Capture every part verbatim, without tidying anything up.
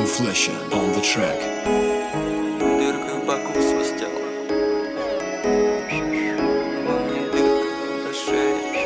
Fleischer on the track. Дырка в боку свистела, во мне дырка за шеей,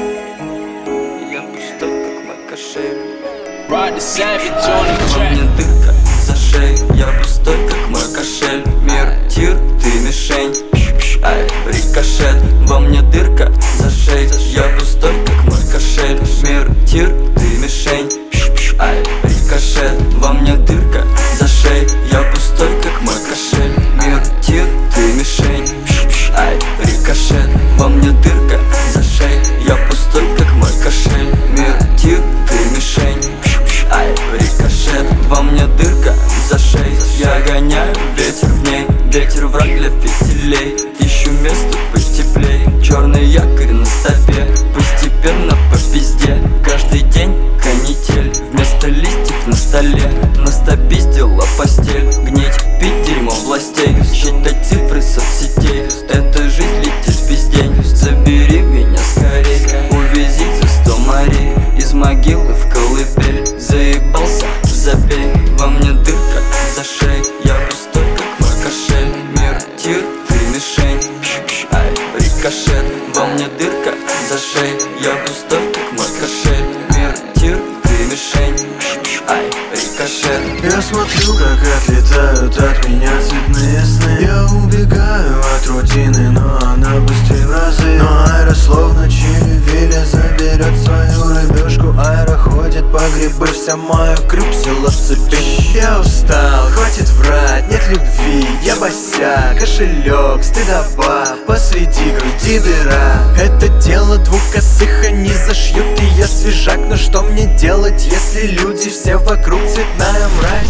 я пустой, как мой кошель. Ride the savage on the Во track. мне дырка за шеей, я пустой, как мой кошель. Мир, тир, ты мишень, ай, рикошет. Во мне дырка за шеей, я пустой, как мой кошель. Мир, тир, ты мишень, ай, рикошет. Во мне дырка за шеей, я пустой, как мой кошель. Мир, тир, ты мишень, ай, рикошет. Во мне дырка за шеей, я пустой, как мой кошель. Мир, тир, ты мишень, ай, рикошет. Во мне дырка за шеей, я гоняю ветер в ней. Ветер враг для фитилей, ищу место потеплей. Черный якорь на стопе, постепенно по пизде. Каждый день канитель, вместо листьев на столе. Настопиздила постель, гнить, пить дерьмо властей. Считать цифры соцсетей, эта жизнь летит в пиздень. Забери меня скорей, увези за сто морей. Из могилы в колыбель, заебался, забей. Во мне дырка за шеей, я пустой, как мой кошель. Мир, тир, ты мишень, ай, рикошет. Во мне дырка за шеей, я пустой, как мой кошель. Мир, тир, ты мишень, ай, рикошет. Я смотрю, как отлетают от меня цветные сны. Я убегаю от рутины, но она быстрее в разы. Но Айра словно чили-вили заберет свою рыбешку. Айра ходит по грибы, вся моя крюксила в цепи. Я устал, хватит врать, нет любви. Я босяк, кошелек, стыдоба, посреди груди дыра. Это дело двух косых, они зашьют, и я свежак. Но что мне делать, если люди все вокруг цветная мразь?